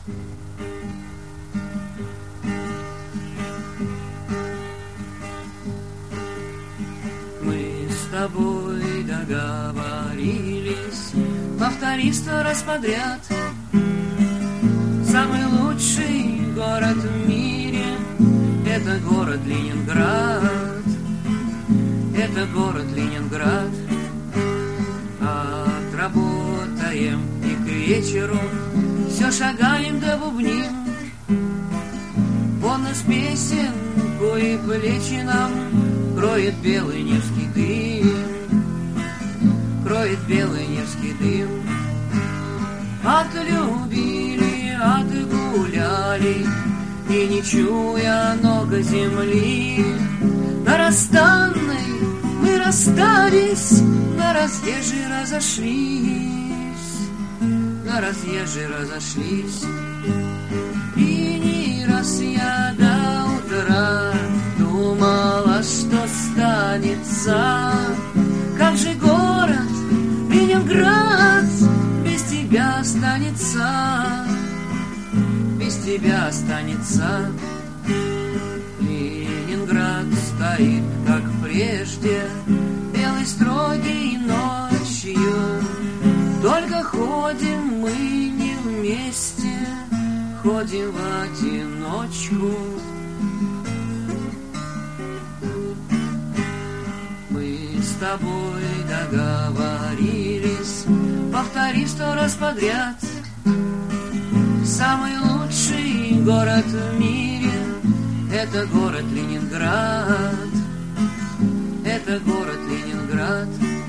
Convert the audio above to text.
Мы с тобой договорились, повтори 100 раз подряд. Самый лучший город в мире — это город Ленинград. Это город Ленинград. Отработаем и к вечеру все шагаем да бубним. Вон из песен, кои плечи нам кроет белый невский дым. Кроет белый невский дым. Отлюбили, отгуляли, и не чуя нога земли, на расстанной мы расстались, на разъезжей разошлись, на разъезжей разошлись. И не раз я до утра думала, что станется, как же город Ленинград без тебя останется, без тебя останется. Ленинград стоит, как прежде, белый строгий ночью. Только ходим мы не вместе, ходим в одиночку. Мы с тобой договорились, повтори 100 раз подряд. Самый лучший город в мире — это город Ленинград. Это город Ленинград.